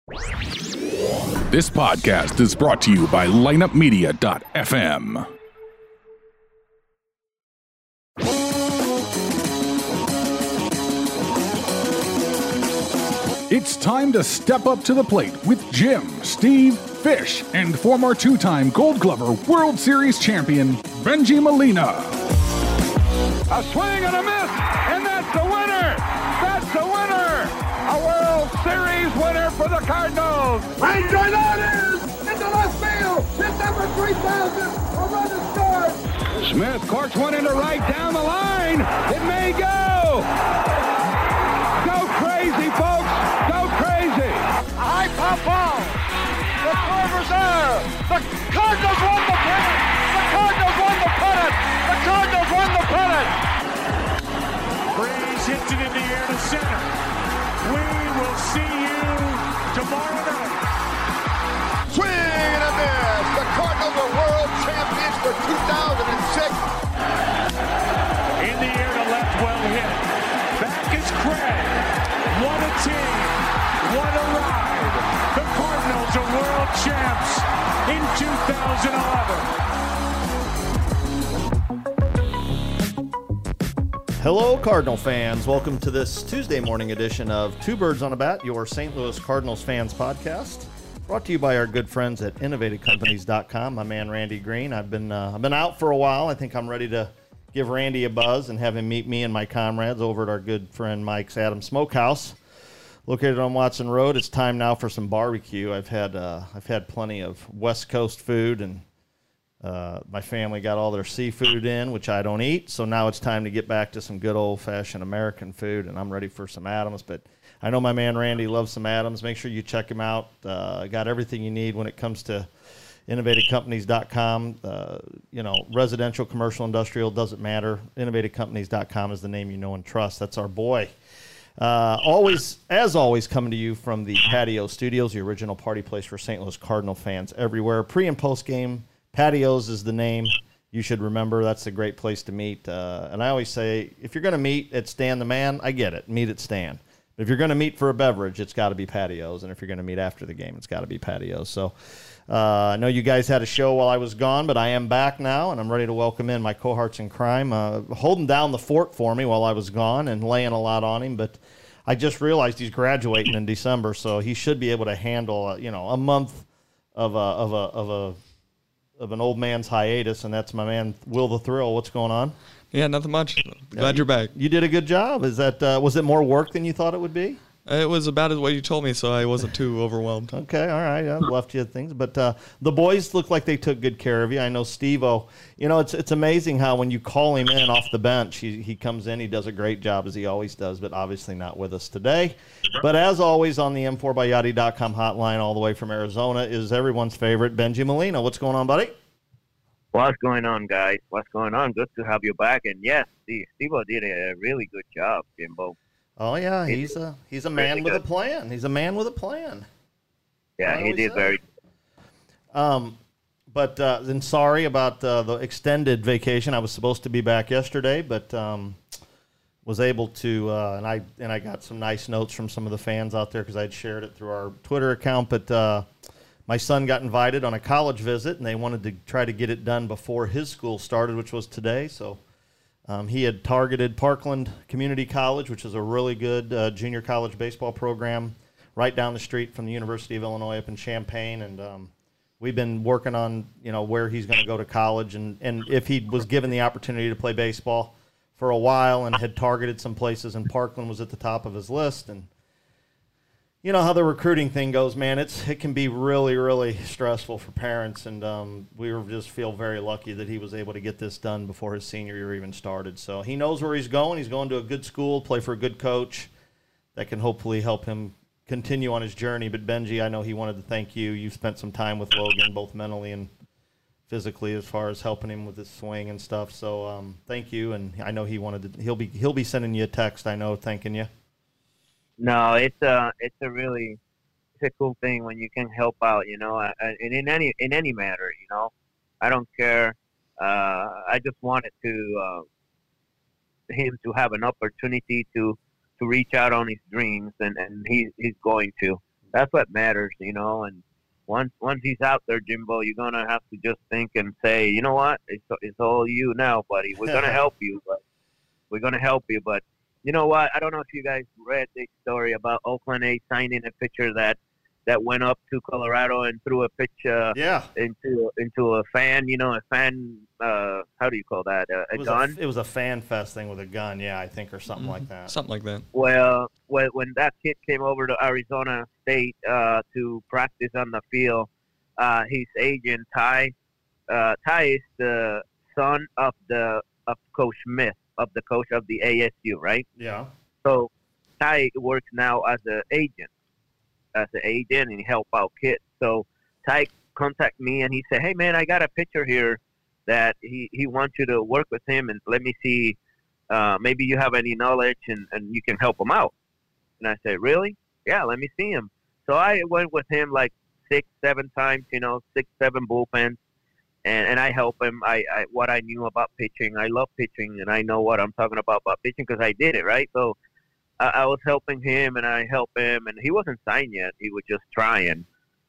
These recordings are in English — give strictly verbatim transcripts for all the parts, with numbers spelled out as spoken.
This podcast is brought to you by lineup media dot f m. It's time to step up to the plate with Jim, Steve, Fish, and former two-time Gold Glover World Series champion, Bengie Molina. A swing and a miss, and that's the winner! That's the winner! A World Series winner for the Cardinals! Right drive out is into left field! Hit number three thousand! A run is scored! Smith corks one into right down the line! It may go! Go crazy, folks! Go crazy! A high pop ball! The Corvers are! The Cardinals won the pennant! The Cardinals won the pennant! The Cardinals won the pennant! Breeze hits it in the air to center. We will see you tomorrow night. Swing and a miss! The Cardinals are world champions for two thousand six! In the air to left, well hit. Back is Craig. What a team. What a ride. The Cardinals are world champs in two thousand eleven. Hello, Cardinal fans. Welcome to this Tuesday morning edition of Two Birds on a Bat, your Saint Louis Cardinals fans podcast. Brought to you by our good friends at innovative companies dot com. My man, Randy Green. I've been uh, I've been out for a while. I think I'm ready to give Randy a buzz and have him meet me and my comrades over at our good friend Mike's Adam Smokehouse, located on Watson Road. It's time now for some barbecue. I've had uh, I've had plenty of West Coast food, and uh, my family got all their seafood in, which I don't eat. So now it's time to get back to some good old-fashioned American food, and I'm ready for some Adams. But I know my man Randy loves some Adams. Make sure you check him out. Uh, got everything you need when it comes to innovative companies dot com. Uh, you know, residential, commercial, industrial, doesn't matter. innovative companies dot com is the name you know and trust. That's our boy. Uh, always, as always, coming to you from the Patio Studios, the original party place for Saint Louis Cardinal fans everywhere. Pre and post game, Patios is the name. You should remember that's a great place to meet. Uh, and I always say, if you're going to meet at Stan the Man, I get it. Meet at Stan. If you're going to meet for a beverage, it's got to be Patios. And if you're going to meet after the game, it's got to be Patios. So uh, I know you guys had a show while I was gone, but I am back now, and I'm ready to welcome in my cohorts in crime, uh, holding down the fort for me while I was gone and laying a lot on him. But I just realized he's graduating in December, so he should be able to handle, uh, you know, a month of a of a of a of an old man's hiatus, and that's my man Will the Thrill. What's going on? Yeah, nothing much. Glad yeah, you, you're back. You did a good job. Is that uh, was it more work than you thought it would be? It was about what you told me, so I wasn't too overwhelmed. Okay, all right. I left you things, but uh, the boys look like they took good care of you. I know Steve-O. You know, it's it's amazing how when you call him in off the bench, he he comes in, he does a great job as he always does, but obviously not with us today. But as always, on the M four by Yachty dot com hotline, all the way from Arizona, is everyone's favorite Bengie Molina. What's going on, buddy? What's going on, guys? What's going on? Good to have you back. And yes, Steve, Steve-O did a really good job, Jimbo. Oh yeah, he's a he's a man really with good. a plan. He's a man with a plan. Yeah, he did say. very good. Um, but uh, then sorry about uh, the extended vacation. I was supposed to be back yesterday, but um, was able to, uh, and I and I got some nice notes from some of the fans out there because I'd shared it through our Twitter account. But uh, my son got invited on a college visit, and they wanted to try to get it done before his school started, which was today. So. Um, he had targeted Parkland Community College, which is a really good uh, junior college baseball program right down the street from the University of Illinois up in Champaign. And um, we've been working on, you know, where he's going to go to college and, and if he was given the opportunity to play baseball for a while, and had targeted some places, and Parkland was at the top of his list. And you know how the recruiting thing goes, man. It's it can be really, really stressful for parents, and um, we were just feel very lucky that he was able to get this done before his senior year even started. So he knows where he's going. He's going to a good school, play for a good coach that can hopefully help him continue on his journey. But Bengie, I know he wanted to thank you. You've spent some time with Logan, both mentally and physically, as far as helping him with his swing and stuff. So um, thank you, and I know he wanted to. He'll be he'll be sending you a text, I know, thanking you. No, it's a it's a really it's a cool thing when you can help out, you know, and in any in any matter, you know. I don't care. Uh, I just wanted to uh, him to have an opportunity to, to reach out on his dreams, and, and he he's going to. that's what matters, you know. And once once he's out there, Jimbo, you're gonna have to just think and say, you know what, it's it's all you now, buddy. We're gonna help you, but we're gonna help you. But you know what? I don't know if you guys read the story about Oakland A's signing a pitcher that that went up to Colorado and threw a pitch uh, yeah. into into a fan. You know, a fan. Uh, how do you call that? Uh, a it was gun. A, it was a fan fest thing with a gun, yeah, I think, or something Mm-hmm. like that. Something like that. Well, when, when that kid came over to Arizona State uh, to practice on the field, uh, his agent Ty, uh, Ty is the son of the of Coach Smith, of the coach of the A S U, right? Yeah. So Ty works now as an agent, as an agent, and he help out kids. So Ty contacted me and he said, "Hey man, I got a pitcher here that he, he wants you to work with him and let me see, uh, maybe you have any knowledge and, and you can help him out." And I said, "Really? Yeah, let me see him." So I went with him like six, seven times, you know, six, seven bullpens, and, and I help him. I, I what I knew about pitching. I love pitching, and I know what I'm talking about about pitching because I did it, right? So I, I was helping him, and I helped him, and he wasn't signed yet. He was just trying.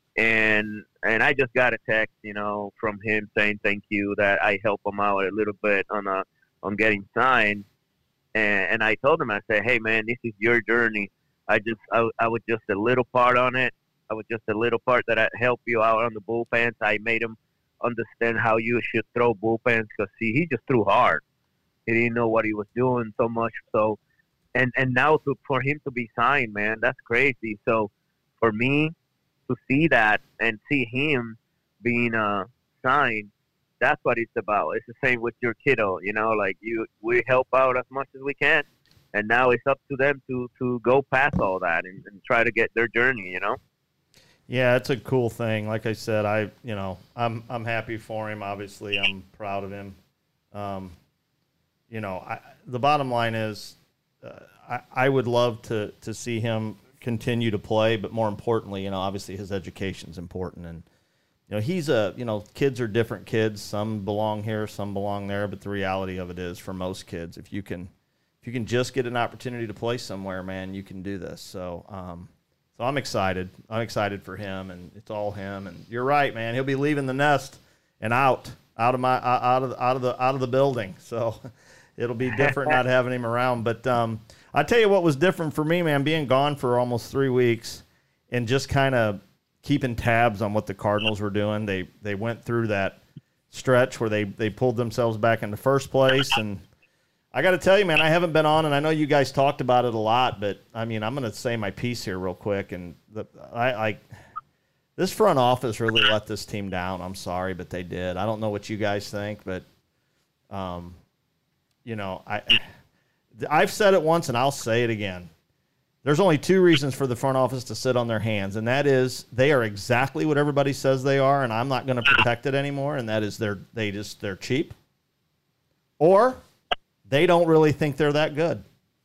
And and I just got a text, you know, from him saying thank you that I helped him out a little bit on a on getting signed. And, and I told him, I said, "Hey man, this is your journey. I just I, I was just a little part on it. I was just a little part that I helped you out on the bullpens. I made him understand how you should throw bullpens because see, he just threw hard. He didn't know what he was doing so much. So, and and now to, for him to be signed, man, that's crazy. So for me to see that and see him being uh, signed, that's what it's about. It's the same with your kiddo, you know, like you, we help out as much as we can, and now it's up to them to, to go past all that and, and try to get their journey, you know? Yeah, it's a cool thing. Like I said, I, you know, I'm, I'm happy for him. Obviously, I'm proud of him. Um, you know, I, the bottom line is, uh, I, I would love to, to see him continue to play, but more importantly, you know, obviously his education is important. And, you know, he's a, you know, kids are different kids. Some belong here, some belong there. But the reality of it is for most kids, if you can, if you can just get an opportunity to play somewhere, man, you can do this. So, um, so I'm excited. I'm excited for him, and it's all him. And you're right, man. He'll be leaving the nest and out, out of my, out of, out of the, out of the building. So it'll be different not having him around. But, um, I tell you what was different for me, man, being gone for almost three weeks and just kind of keeping tabs on what the Cardinals were doing. They they went through that stretch where they, they pulled themselves back into first place. And I got to tell you, man, I haven't been on, and I know you guys talked about it a lot, but, I mean, I'm going to say my piece here real quick. And the, I, I this front office really let this team down. I'm sorry, but they did. I don't know what you guys think, but, um, you know, I – I've said it once, and I'll say it again. There's only two reasons for the front office to sit on their hands, and that is they are exactly what everybody says they are, and I'm not going to protect it anymore, and that is they're they just they're cheap, or they don't really think they're that good.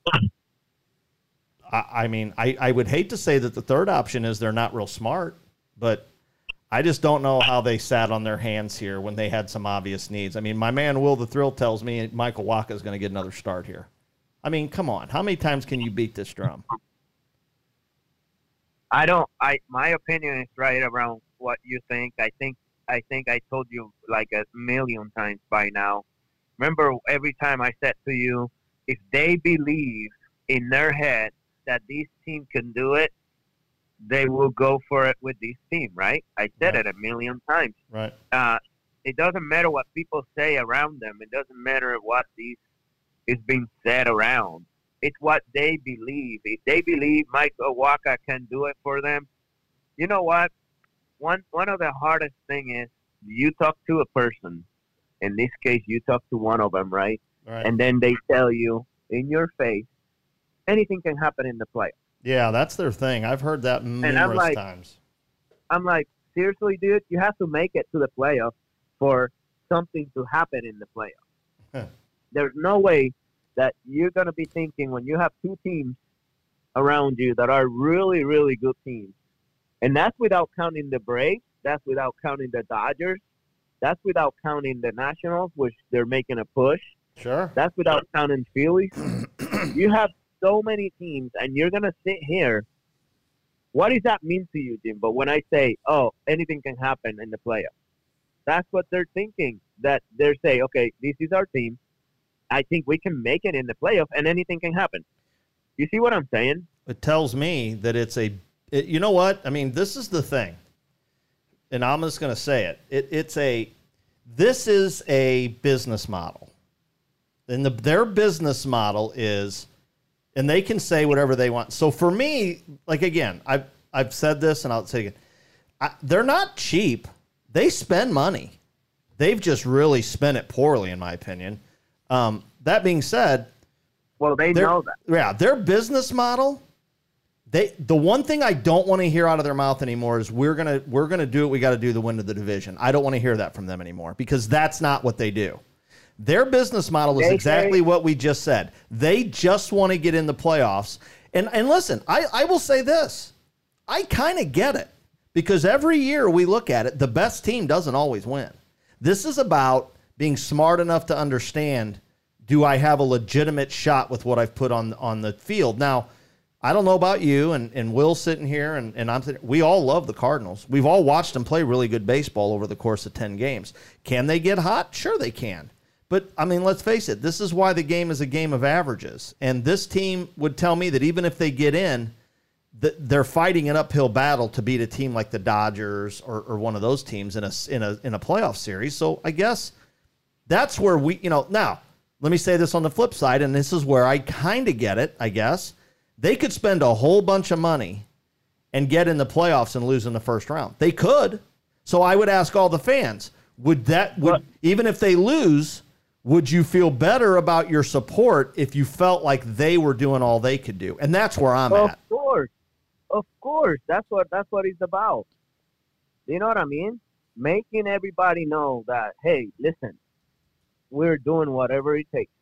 I, I mean, I, I would hate to say that the third option is they're not real smart, but I just don't know how they sat on their hands here when they had some obvious needs. I mean, my man Will the Thrill tells me Michael Wacha is going to get another start here. I mean, come on. How many times can you beat this drum? I don't. I my opinion is right around what you think. I think. I think I told you like a million times by now. Remember, every time I said to you, if they believe in their head that this team can do it, they will go for it with this team, right? I said Right. it a million times. Right. Uh, it doesn't matter what people say around them. It doesn't matter what these is being said around. It's what they believe. If they believe Michael Wacha can do it for them, you know what? One one of the hardest thing is you talk to a person. In this case, you talk to one of them, right? Right. And then they tell you in your face, anything can happen in the playoffs. Yeah, that's their thing. I've heard that numerous I'm like- times. I'm like, seriously, dude, you have to make it to the playoffs for something to happen in the playoffs. Huh. There's no way that you're going to be thinking when you have two teams around you that are really, really good teams. And that's without counting the Braves. That's without counting the Dodgers. That's without counting the Nationals, which they're making a push. Sure. That's without counting Phillies. You have so many teams, and you're going to sit here What does that mean to you, Jim? But when I say, oh, anything can happen in the playoffs, that's what they're thinking. That they're saying, okay, this is our team. I think we can make it in the playoff, and anything can happen. You see what I'm saying? It tells me that it's a it, – you know what? I mean, this is the thing, and I'm just going to say it. it. It's a – this is a business model. And the, their business model is – and they can say whatever they want. So for me, like, again, I've, I've said this, and I'll say it again. I, they're not cheap. They spend money. They've just really spent it poorly, in my opinion. Um, that being said, well, they know that. Yeah, their business model. They the one thing I don't want to hear out of their mouth anymore is we're gonna we're gonna do what we got to do to win the division. I don't want to hear that from them anymore because that's not what they do. Their business model is they exactly say, what we just said. They just want to get in the playoffs. And and listen, I, I will say this. I kind of get it because every year we look at it, the best team doesn't always win. This is about being smart enough to understand, do I have a legitimate shot with what I've put on, on the field? Now, I don't know about you, and, and Will's sitting here, and, and I'm sitting, we all love the Cardinals. We've all watched them play really good baseball over the course of ten games. Can they get hot? Sure they can. But, I mean, let's face it, this is why the game is a game of averages. And this team would tell me that even if they get in, that they're fighting an uphill battle to beat a team like the Dodgers or, or one of those teams in a, in a in a playoff series. So I guess that's where we, you know, now let me say this on the flip side, and this is where I kind of get it, I guess. They could spend a whole bunch of money and get in the playoffs and lose in the first round. They could. So I would ask all the fans, would that, would, even if they lose, would you feel better about your support if you felt like they were doing all they could do? And that's where I'm of at. Of course. Of course. That's what that's what it's about. You know what I mean? Making everybody know that, hey, listen, we're doing whatever it takes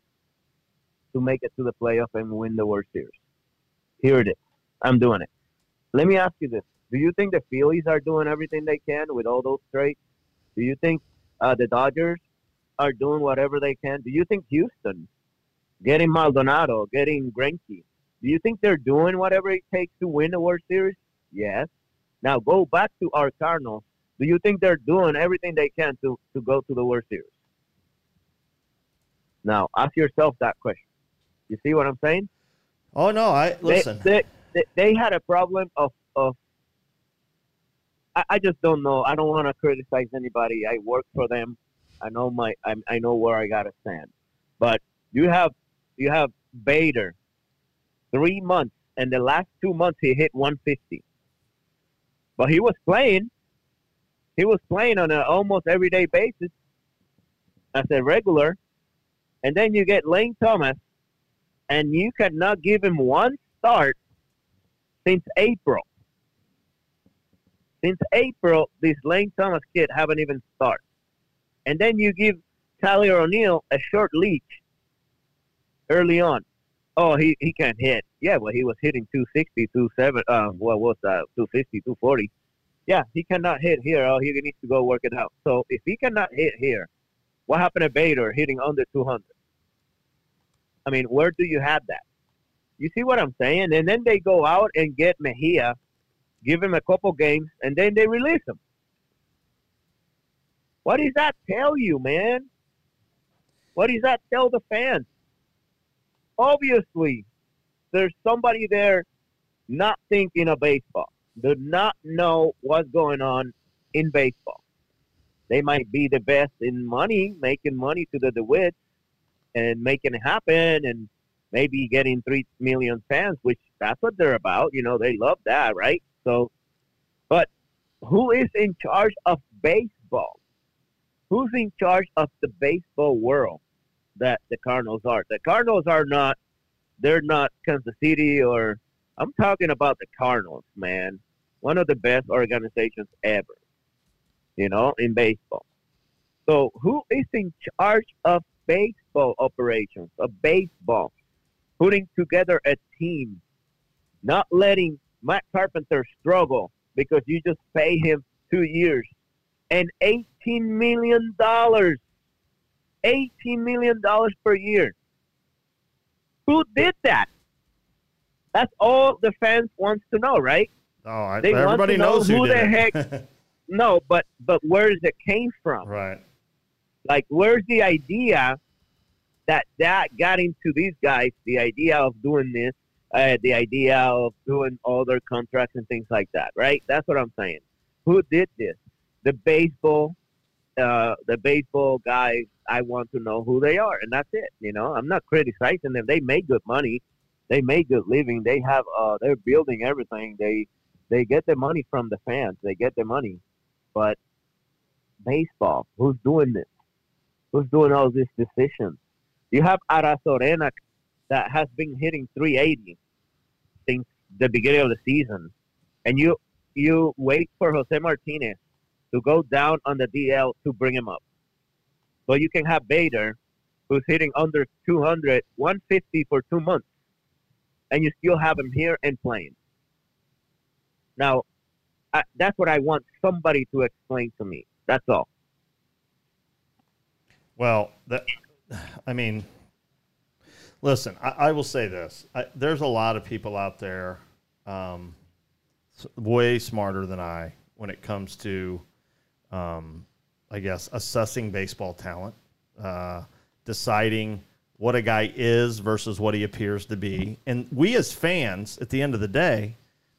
to make it to the playoff and win the World Series. Here it is. I'm doing it. Let me ask you this. Do you think the Phillies are doing everything they can with all those trades? Do you think uh, the Dodgers are doing whatever they can? Do you think Houston, getting Maldonado, getting Greinke, do you think they're doing whatever it takes to win the World Series? Yes. Now go back to our Cardinals. Do you think they're doing everything they can to, to go to the World Series? Now, ask yourself that question. You see what I'm saying? Oh, no, I listen. They, they, they had a problem of, of I, I just don't know. I don't want to criticize anybody. I work for them. I know my I, I know where I got to stand. But you have you have Bader, three months, and the last two months he hit one fifty. But he was playing. He was playing on an almost everyday basis as a regular. And then you get Lane Thomas, and you cannot give him one start since April. Since April, this Lane Thomas kid haven't even started. And then you give Tyler O'Neill a short leash early on. Oh, he, he can't hit. Yeah, well, he was hitting two sixty, two seventy, uh, what was that, two fifty, two forty. Yeah, he cannot hit here. Oh, he needs to go work it out. So if he cannot hit here, what happened to Bader hitting under two hundred? I mean, where do you have that? You see what I'm saying? And then they go out and get Mejia, give him a couple games, and then they release him. What does that tell you, man? What does that tell the fans? Obviously, there's somebody there not thinking of baseball, do not know what's going on in baseball. They might be the best in money, making money to the DeWitts and making it happen and maybe getting three million fans, which that's what they're about. You know, they love that, right? So, but who is in charge of baseball? Who's in charge of the baseball world that the Cardinals are? The Cardinals are not, they're not Kansas City or, I'm talking about the Cardinals, man. One of the best organizations ever, you know, in baseball. So who is in charge of baseball operations, of baseball, putting together a team, not letting Matt Carpenter struggle because you just pay him two years and eighteen million dollars, eighteen million dollars per year. Who did that? That's all the fans want to know, right? Oh, I, They want everybody to know knows who who the did heck. it. No, but but where does it came from? Right. Like, where's the idea that that got into these guys? The idea of doing this, uh, the idea of doing all their contracts and things like that, right? That's what I'm saying. Who did this? The baseball, uh, the baseball guys. I want to know who they are, and that's it. You know, I'm not criticizing them. They make good money. They make good living. They have, uh, they're building everything. They, they get the money from the fans. They get the money, but baseball, who's doing this? Who's doing all these decisions? You have Arazorena that has been hitting three eighty since the beginning of the season, and you you wait for Jose Martinez to go down on the D L to bring him up. But you can have Bader, who's hitting under two hundred, one fifty for two months, and you still have him here and playing. Now, I, that's what I want somebody to explain to me. That's all. Well, that, I mean, listen, I, I will say this. I, there's a lot of people out there um, way smarter than I when it comes to, um, I guess, assessing baseball talent, uh, deciding what a guy is versus what he appears to be. And we as fans, at the end of the day,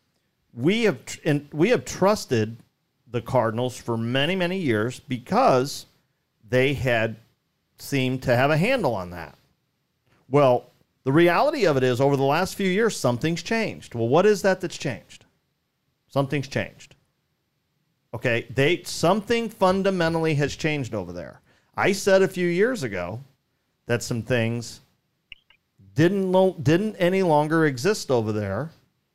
we have tr- and we have trusted the Cardinals for many, many years because they had seemed to have a handle on that. Well, the reality of it is over the last few years, something's changed. Well, what is that that's changed? Something's changed. Okay, they something fundamentally has changed over there. I said a few years ago that some things didn't lo- didn't any longer exist over there.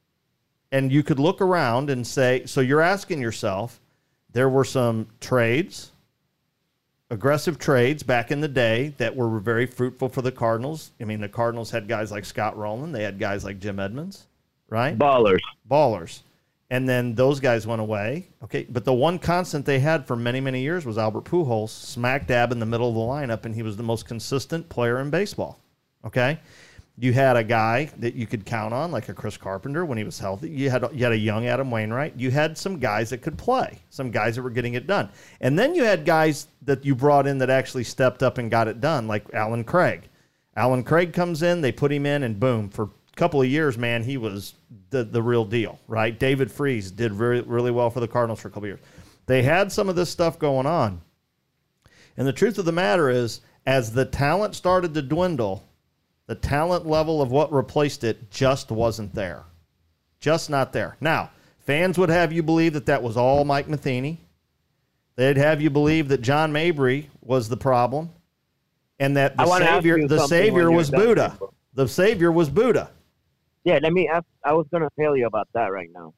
And you could look around and say, so you're asking yourself, there were some trades, aggressive trades back in the day that were very fruitful for the Cardinals. I mean, the Cardinals had guys like Scott Rowland. They had guys like Jim Edmonds, right? Ballers. Ballers. And then those guys went away. Okay, but the one constant they had for many, many years was Albert Pujols, smack dab in the middle of the lineup, and he was the most consistent player in baseball. Okay? You had a guy that you could count on, like a Chris Carpenter when he was healthy. You had, you had a young Adam Wainwright. You had some guys that could play, some guys that were getting it done. And then you had guys that you brought in that actually stepped up and got it done, like Alan Craig. Alan Craig comes in, they put him in, and boom, for a couple of years, man, he was the, the real deal, right? David Freese did very, really well for the Cardinals for a couple of years. They had some of this stuff going on. And the truth of the matter is, as the talent started to dwindle, the talent level of what replaced it just wasn't there. Just not there. Now, fans would have you believe that that was all Mike Matheny. They'd have you believe that John Mabry was the problem and that the savior, the savior was Buddha. People. The savior was Buddha. Yeah, let me ask. I was going to tell you about that right now.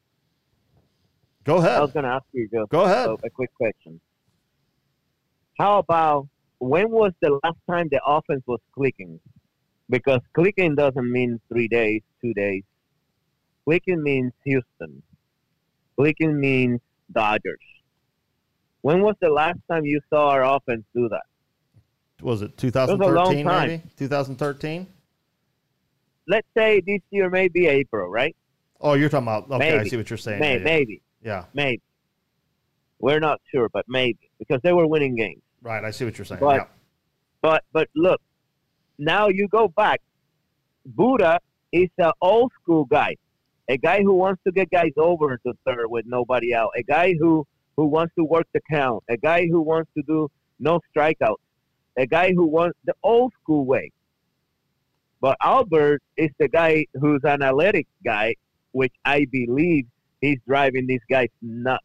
Go ahead. I was going to ask you just Go ahead. A, a quick question. How about when was the last time the offense was clicking? Because clicking doesn't mean three days, two days. Clicking means Houston. Clicking means Dodgers. When was the last time you saw our offense do that? Was it twenty thirteen, it was a long time. maybe? twenty thirteen? Let's say this year may be April, right? Oh, you're talking about, okay, maybe. I see what you're saying. Maybe, yeah, maybe. Yeah. Maybe. We're not sure, but maybe. Because they were winning games. Right, I see what you're saying. But, yeah. but, but look, now you go back. Buddha is an old school guy, a guy who wants to get guys over to third with nobody out, a guy who, who wants to work the count, a guy who wants to do no strikeouts, a guy who wants the old school way. But Albert is the guy who's an athletic guy, which I believe he's driving these guys nuts.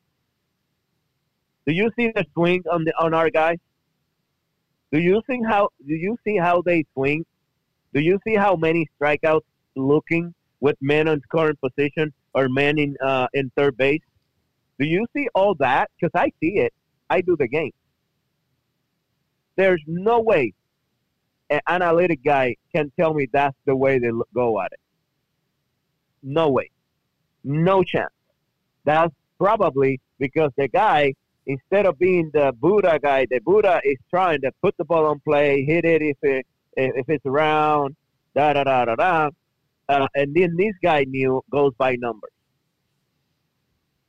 Do you see the swing on the on our guys? Do you see how do you see how they swing? Do you see how many strikeouts looking with men on scoring position or men in uh, in third base? Do you see all that? Because I see it. I do the game. There's no way an analytic guy can tell me that's the way they go at it. No way. No chance. That's probably because the guy, instead of being the Buddha guy, the Buddha is trying to put the ball on play, hit it if it if it's around, da da da da da. Uh, and then this guy knew goes by numbers.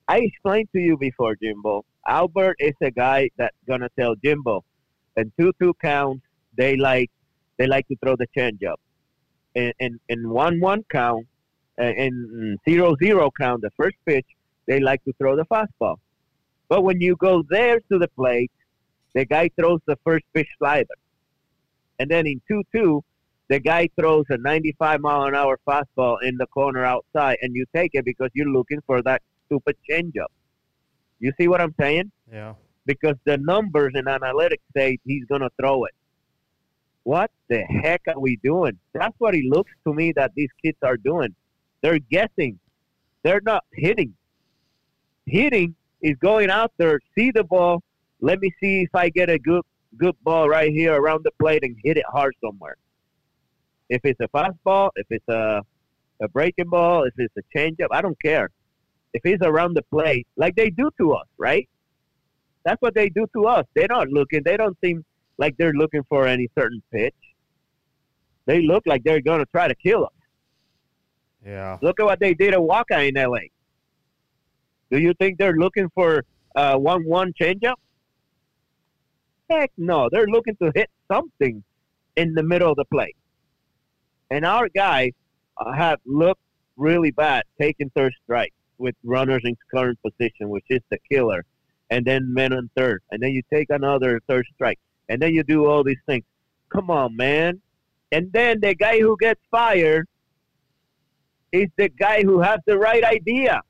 I explained to you before, Jimbo. Albert is a guy that's gonna tell Jimbo, in two two counts they like they like to throw the changeup, in in in one one count, uh, in zero zero count, the first pitch they like to throw the fastball. But when you go there to the plate, the guy throws the first pitch slider, and then in two two, the guy throws a ninety-five mile an hour fastball in the corner outside, and you take it because you're looking for that stupid changeup. You see what I'm saying? Yeah. Because the numbers and analytics say he's going to throw it. What the heck are we doing? That's what it looks to me that these kids are doing. They're guessing. They're not hitting. Hitting is going out there, see the ball, let me see if I get a good good ball right here around the plate and hit it hard somewhere. If it's a fastball, if it's a, a breaking ball, if it's a changeup, I don't care. If it's around the plate, like they do to us, right? That's what they do to us. They're not looking. They don't seem like they're looking for any certain pitch. They look like they're going to try to kill us. Yeah. Look at what they did at Waka in L A. Do you think they're looking for a one one changeup? Heck no. They're looking to hit something in the middle of the plate. And our guys uh, have looked really bad taking third strike with runners in current position, which is the killer, and then men on third, and then you take another third strike, and then you do all these things. Come on, man. And then the guy who gets fired is the guy who has the right idea.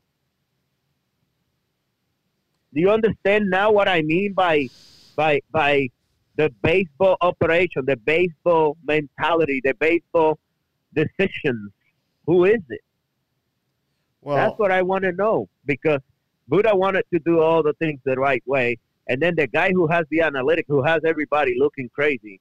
Do you understand now what I mean by by by the baseball operation, the baseball mentality, the baseball decisions? Who is it? Well, that's what I want to know, because Buddha wanted to do all the things the right way, and then the guy who has the analytic, who has everybody looking crazy.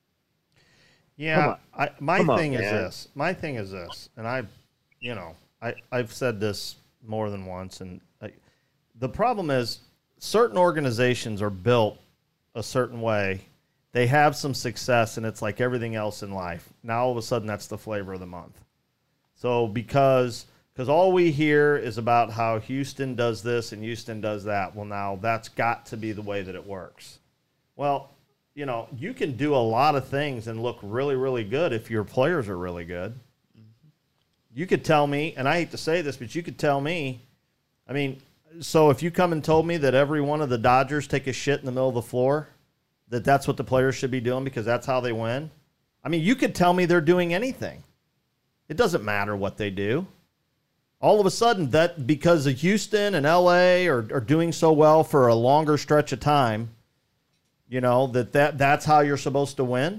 Yeah, I, my Come thing on, is man. this. My thing is this, and I, you know, I I've said this more than once, and I, the problem is certain organizations are built a certain way. They have some success, and it's like everything else in life. Now all of a sudden, that's the flavor of the month. So because because all we hear is about how Houston does this and Houston does that. Well, now that's got to be the way that it works. Well, you know, you can do a lot of things and look really, really good if your players are really good. Mm-hmm. You could tell me, and I hate to say this, but you could tell me, I mean, so if you come and told me that every one of the Dodgers take a shit in the middle of the floor, that that's what the players should be doing because that's how they win. I mean, you could tell me they're doing anything. It doesn't matter what they do. All of a sudden, that because of Houston and L A are, are doing so well for a longer stretch of time, you know, that, that that's how you're supposed to win.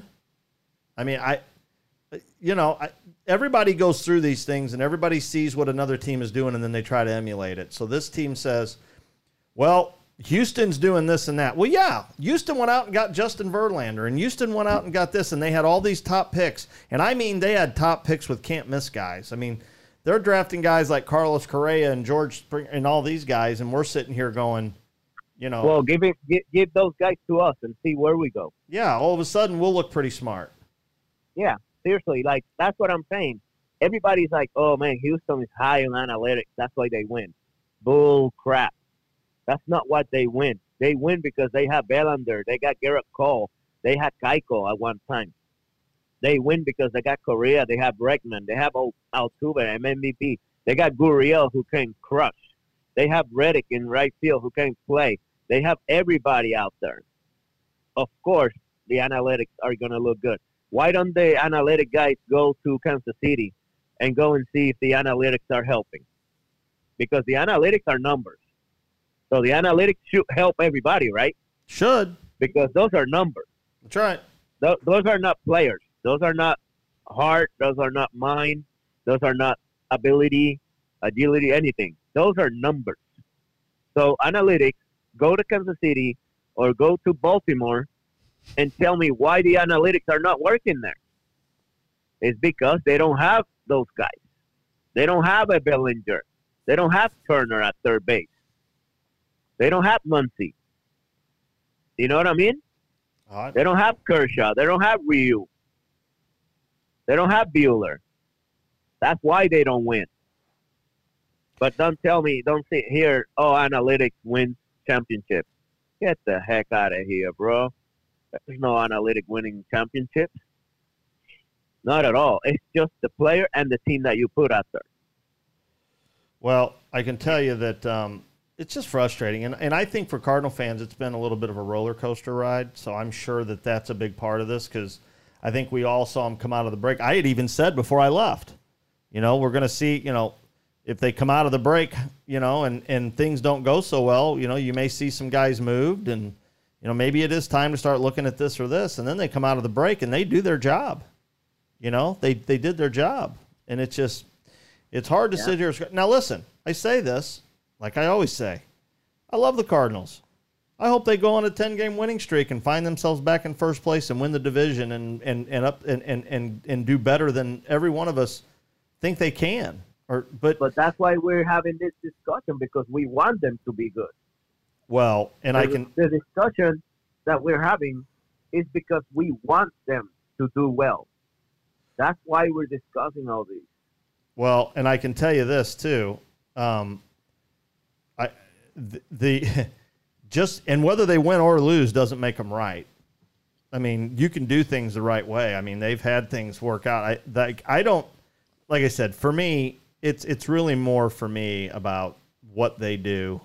I mean, I, you know, I, everybody goes through these things and everybody sees what another team is doing and then they try to emulate it. So this team says, well, Houston's doing this and that. Well, yeah, Houston went out and got Justin Verlander, and Houston went out and got this, and they had all these top picks. And I mean, they had top picks with can't miss guys. I mean, they're drafting guys like Carlos Correa and George Springer and all these guys, and we're sitting here going, you know. Well, give it, give, give those guys to us and see where we go. Yeah, all of a sudden we'll look pretty smart. Yeah, seriously, like that's what I'm saying. Everybody's like, "Oh man, Houston is high on analytics. That's why they win." Bull crap. That's not what they win. They win because they have Bellinger. They got Garrett Cole. They had Keiko at one time. They win because they got Correa. They have Bregman. They have Altuve, M V P. They got Gurriel, who can crush. They have Reddick in right field, who can play. They have everybody out there. Of course, the analytics are going to look good. Why don't the analytic guys go to Kansas City and go and see if the analytics are helping? Because the analytics are numbers. So the analytics should help everybody, right? Should. Because those are numbers. That's right. Th- those are not players. Those are not heart. Those are not mind. Those are not ability, agility, anything. Those are numbers. So analytics, go to Kansas City or go to Baltimore and tell me why the analytics are not working there. It's because they don't have those guys. They don't have a Bellinger. They don't have Turner at third base. They don't have Muncy. You know what I mean? Uh, They don't have Kershaw. They don't have Ryu. They don't have Bueller. That's why they don't win. But don't tell me, don't sit here, oh, analytics wins championship. Get the heck out of here, bro. There's no analytic winning championships. Not at all. It's just the player and the team that you put out there. Well, I can tell you that um, it's just frustrating. And, and I think for Cardinal fans, it's been a little bit of a roller coaster ride. So I'm sure that that's a big part of this because I think we all saw them come out of the break. I had even said before I left, you know, we're going to see, you know, if they come out of the break, you know, and, and things don't go so well, you know, you may see some guys moved and, you know, maybe it is time to start looking at this or this. And then they come out of the break and they do their job. You know, they, they did their job. And it's just, it's hard to yeah. sit here. Now, listen, I say this, like I always say, I love the Cardinals. I hope they go on a ten-game winning streak and find themselves back in first place and win the division and, and, and, up, and, and, and, and do better than every one of us think they can. Or, but, but that's why we're having this discussion, because we want them to be good. Well, and the, I can... The discussion that we're having is because we want them to do well. That's why we're discussing all these. Well, and I can tell you this too. Um, I the, the just and whether they win or lose doesn't make them right. I mean, you can do things the right way. I mean, they've had things work out. I like I don't like I said, for me, it's it's really more for me about what they do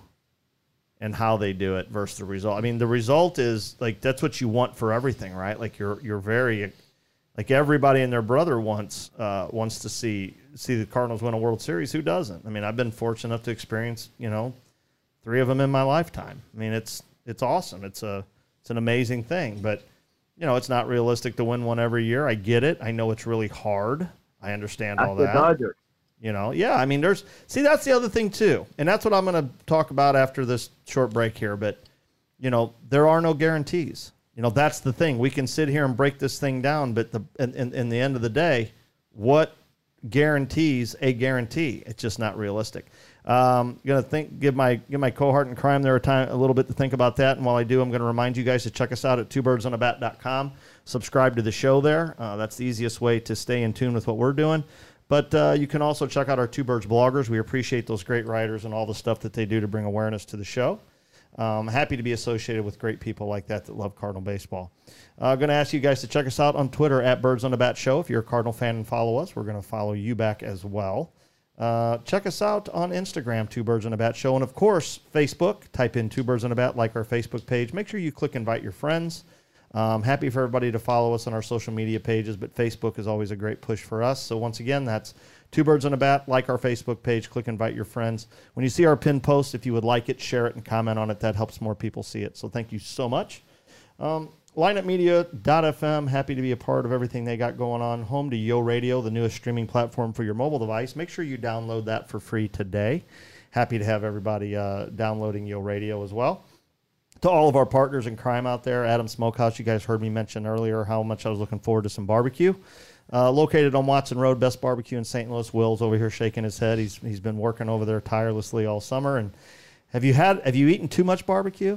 and how they do it versus the result. I mean, the result is like that's what you want for everything, right? Like you're you're very Like everybody and their brother wants uh, wants to see see the Cardinals win a World Series. Who doesn't? I mean, I've been fortunate enough to experience, you know, three of them in my lifetime. I mean, it's it's awesome. It's a it's an amazing thing. But you know, it's not realistic to win one every year. I get it. I know it's really hard. I understand all that. Dodgers. You know, yeah. I mean, there's see that's the other thing too, and that's what I'm going to talk about after this short break here. But you know, there are no guarantees. You know, that's the thing. We can sit here and break this thing down, but the in, in, in the end of the day, what guarantees a guarantee? It's just not realistic. Um, gonna think, give my give my cohort in crime there a time a little bit to think about that. And while I do, I'm going to remind you guys to check us out at two birds on a bat dot com. Subscribe to the show there. Uh, that's the easiest way to stay in tune with what we're doing. But uh, you can also check out our Two Birds bloggers. We appreciate those great writers and all the stuff that they do to bring awareness to the show. Um, happy to be associated with great people like that that love Cardinal baseball. I'm uh, going to ask you guys to check us out on Twitter at Birds on the Bat Show. If you're a Cardinal fan and follow us, we're going to follow you back as well. Uh, check us out on Instagram, Two Birds on the Bat Show. And, of course, Facebook. Type in Two Birds on the Bat, like our Facebook page. Make sure you click invite your friends. Um, happy for everybody to follow us on our social media pages, but Facebook is always a great push for us. So, once again, that's Two Birds on a Bat. Like our Facebook page, click invite your friends. When you see our pinned post, if you would like it, share it and comment on it. That helps more people see it. So thank you so much. Um, Lineup Media dot f m, happy to be a part of everything they got going on. Home to Yo Radio, the newest streaming platform for your mobile device. Make sure you download that for free today. Happy to have everybody uh, downloading Yo Radio as well. To all of our partners in crime out there, Adam Smokehouse, you guys heard me mention earlier how much I was looking forward to some barbecue. Uh, located on Watson Road, best barbecue in Saint Louis. Will's over here shaking his head. He's he's been working over there tirelessly all summer. And have you had have you eaten too much barbecue?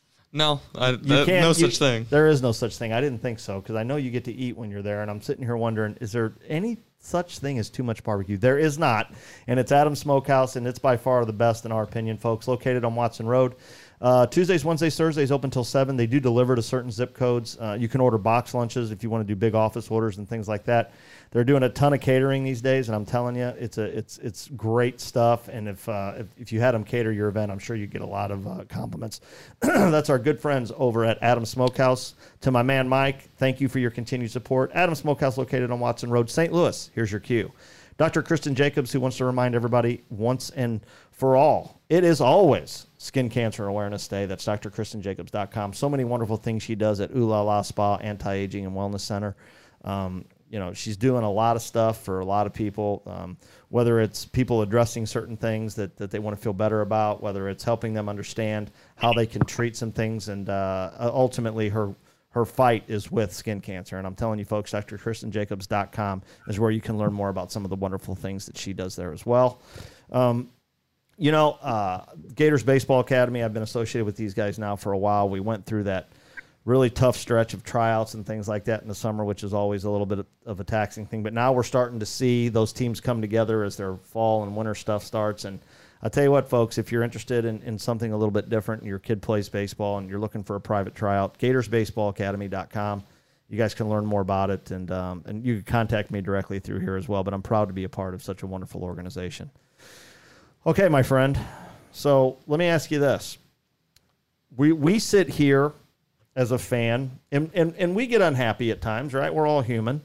No, I, that, no such you, thing. There is no such thing. I didn't think so because I know you get to eat when you're there. And I'm sitting here wondering, is there any such thing as too much barbecue? There is not. And it's Adam Smokehouse, and it's by far the best in our opinion, folks. Located on Watson Road. Uh, Tuesdays, Wednesdays, Thursdays open till seven. They do deliver to certain zip codes. Uh, you can order box lunches if you want to do big office orders and things like that. They're doing a ton of catering these days, and I'm telling you, it's a it's it's great stuff. And if uh, if, if you had them cater your event, I'm sure you get a lot of uh, compliments. That's our good friends over at Adam Smokehouse. To my man Mike, thank you for your continued support. Adam Smokehouse, located on Watson Road, Saint Louis. Here's your cue. Doctor Kristen Jacobs, who wants to remind everybody once and for all, it is always Skin Cancer Awareness Day. That's D R kristen jacobs dot com. So many wonderful things she does at Ooh La La Spa, Anti-Aging and Wellness Center. Um, you know, she's doing a lot of stuff for a lot of people, um, whether it's people addressing certain things that, that they want to feel better about, whether it's helping them understand how they can treat some things. And uh, ultimately, her her fight is with skin cancer. And I'm telling you, folks, D R kristen jacobs dot com is where you can learn more about some of the wonderful things that she does there as well. Um, you know, uh, Gators Baseball Academy, I've been associated with these guys now for a while. We went through that really tough stretch of tryouts and things like that in the summer, which is always a little bit of a taxing thing. But now we're starting to see those teams come together as their fall and winter stuff starts. And I'll tell you what, folks, if you're interested in, in something a little bit different, and your kid plays baseball and you're looking for a private tryout, Gators Baseball Academy dot com. You guys can learn more about it, and um, and you can contact me directly through here as well. But I'm proud to be a part of such a wonderful organization. Okay, my friend. So let me ask you this. We we sit here as a fan, and, and, and we get unhappy at times, right? We're all human.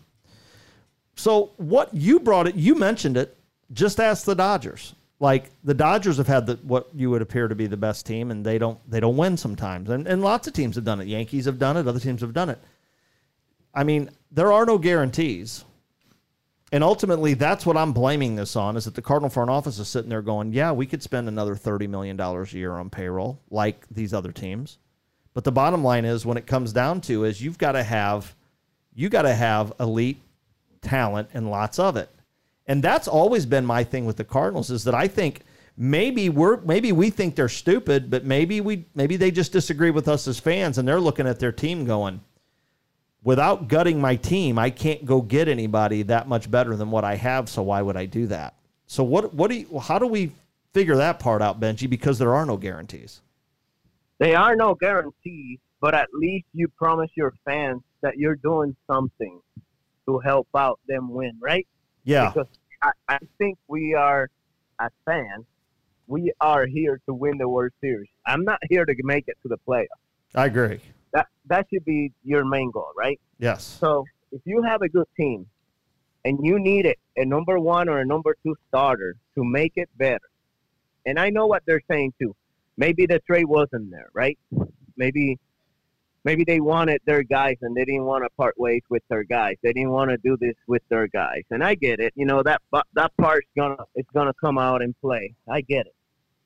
So what you brought it, you mentioned it, just ask the Dodgers. Like, the Dodgers have had the, what you would appear to be the best team, and they don't they don't win sometimes. And, and lots of teams have done it. Yankees have done it. Other teams have done it. I mean, there are no guarantees. And ultimately, that's what I'm blaming this on, is that the Cardinal front office is sitting there going, yeah, we could spend another thirty million dollars a year on payroll like these other teams. But the bottom line is, when it comes down to is you've got to have you got to have elite talent and lots of it. And that's always been my thing with the Cardinals, is that I think maybe we're maybe we think they're stupid, but maybe we maybe they just disagree with us as fans, and they're looking at their team going, without gutting my team, I can't go get anybody that much better than what I have, so why would I do that? So what what do you, how do we figure that part out, Benji? Because there are no guarantees. There are no guarantees, but at least you promise your fans that you're doing something to help out them win, right? Yeah. Because I, I think we are, as fans, we are here to win the World Series. I'm not here to make it to the playoffs. I agree. That that should be your main goal, right? Yes. So if you have a good team and you need it, a number one or a number two starter to make it better, and I know what they're saying too. Maybe the trade wasn't there, right? Maybe maybe they wanted their guys and they didn't want to part ways with their guys. They didn't want to do this with their guys, and I get it. You know, that that part's gonna it's gonna come out and play. I get it.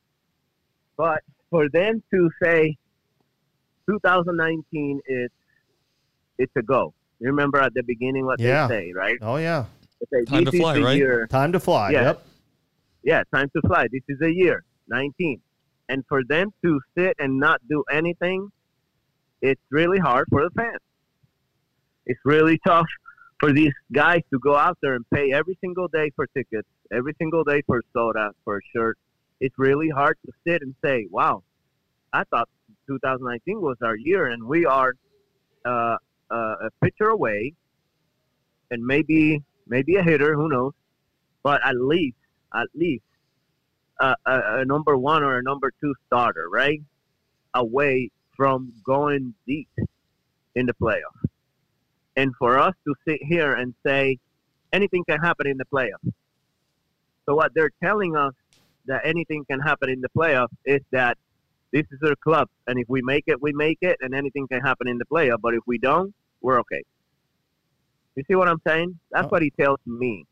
But for them to say two thousand nineteen, it's it's a go. You remember at the beginning what yeah. they say, right? Oh yeah. They say, Time to fly, right? Year. Time to fly. Yeah. Yep. Yeah, time to fly. This is a year, nineteen. And for them to sit and not do anything, it's really hard for the fans. It's really tough for these guys to go out there and pay every single day for tickets, every single day for soda, for a shirt. It's really hard to sit and say, wow, I thought two thousand nineteen was our year, and we are uh, uh, a pitcher away, and maybe maybe a hitter, who knows? But at least, at least uh, a, a number one or a number two starter, right? Away from going deep in the playoffs. And for us to sit here and say anything can happen in the playoffs. So what they're telling us that anything can happen in the playoffs is that this is our club, and if we make it, we make it, and anything can happen in the playoff. But if we don't, we're okay. You see what I'm saying? That's oh. what he tells me.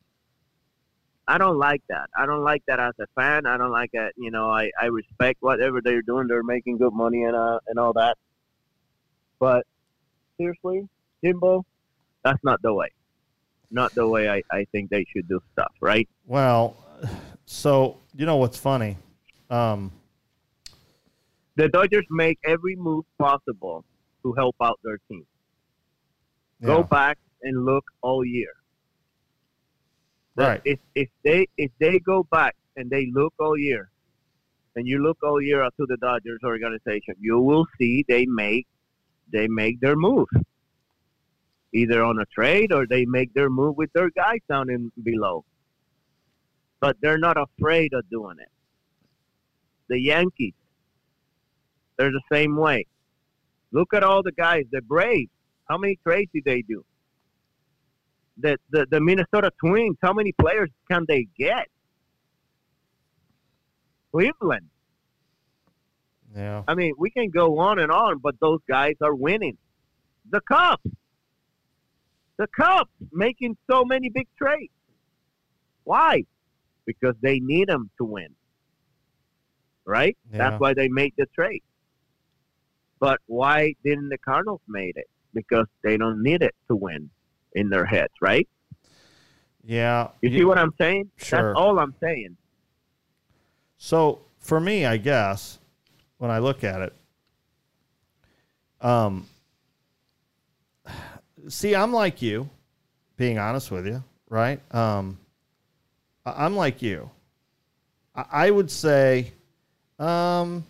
I don't like that. I don't like that as a fan. I don't like it. You know, I, I respect whatever they're doing. They're making good money and uh, and all that. But seriously, Jimbo, that's not the way. Not the way I, I think they should do stuff, right? Well, so you know what's funny? Um, the Dodgers make every move possible to help out their team. yeah. Go back and look all year. Right. If if they if they go back and they look all year, and you look all year up to the Dodgers organization, you will see they make they make their move. Either on a trade or they make their move with their guys down in below. But they're not afraid of doing it. The Yankees, they're the same way. Look at all the guys, the Braves. How many trades did they do? The, the the Minnesota Twins, how many players can they get? Cleveland. Yeah. I mean, we can go on and on, but those guys are winning. The Cubs. The Cubs making so many big trades. Why? Because they need them to win. Right? Yeah. That's why they made the trade. But why didn't the Cardinals made it? Because they don't need it to win in their heads, right? Yeah. You see what I'm saying? Sure. That's all I'm saying. So for me, I guess, when I look at it, um, see, I'm like you, being honest with you, right? Um, I- I'm like you. I, I would say, um,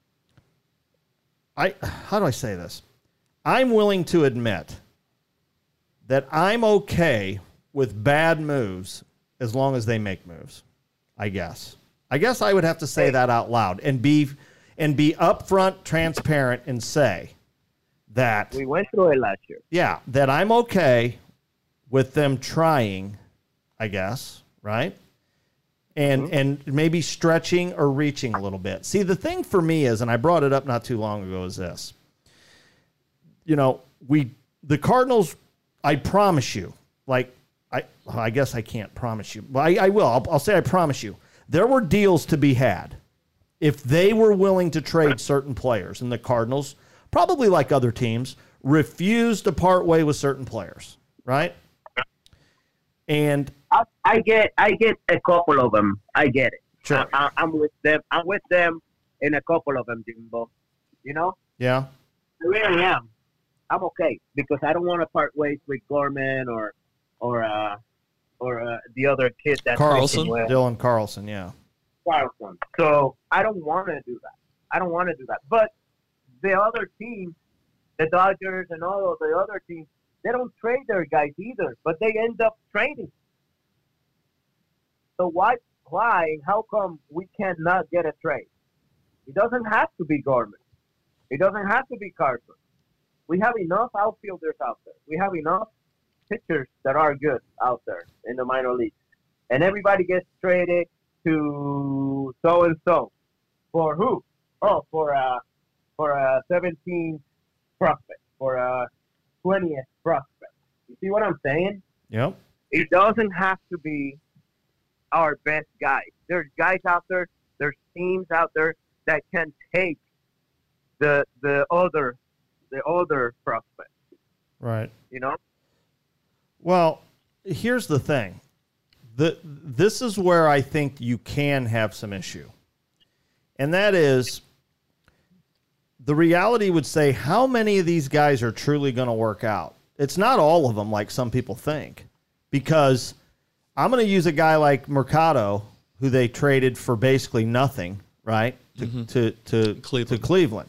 I how do I say this? I'm willing to admit that I'm okay with bad moves as long as they make moves, I guess. I guess I would have to say that out loud and be and be upfront, transparent, and say that We went through it last year. yeah, that I'm okay with them trying, I guess, right? And Mm-hmm. and maybe stretching or reaching a little bit. See, the thing for me is, and I brought it up not too long ago, is this. You know, we the Cardinals, I promise you, like I I guess I can't promise you, but I, I will. I'll, I'll say I promise you. There were deals to be had if they were willing to trade certain players, and the Cardinals, probably like other teams, refused to part way with certain players, right? And I, I get, I get a couple of them. I get it. Sure. I, I, I'm with them. I'm with them in a couple of them, Jimbo. You know, yeah, I really am. I'm okay because I don't want to part ways with Gorman or, or, uh, or uh, the other kid that's Carlson. with Dylan Carlson, yeah. Carlson. So I don't want to do that. I don't want to do that. But the other teams, the Dodgers and all of the other teams, they don't trade their guys either, but they end up trading. So why, why, and how come we cannot get a trade? It doesn't have to be Gorman. It doesn't have to be Carson. We have enough outfielders out there. We have enough pitchers that are good out there in the minor leagues. And everybody gets traded to so-and-so. For who? Oh, for a, for a seventeenth prospect, for a twentieth prospect. You see what I'm saying? Yep. It doesn't have to be our best guys. There's guys out there, there's teams out there that can take the the other the other prospects. Right. You know? Well, here's the thing. The, this is where I think you can have some issue. And that is, the reality would say, how many of these guys are truly going to work out? It's not all of them like some people think. Because I'm going to use a guy like Mercado, who they traded for basically nothing, right, to, Mm-hmm. to, to, Cleveland. to Cleveland.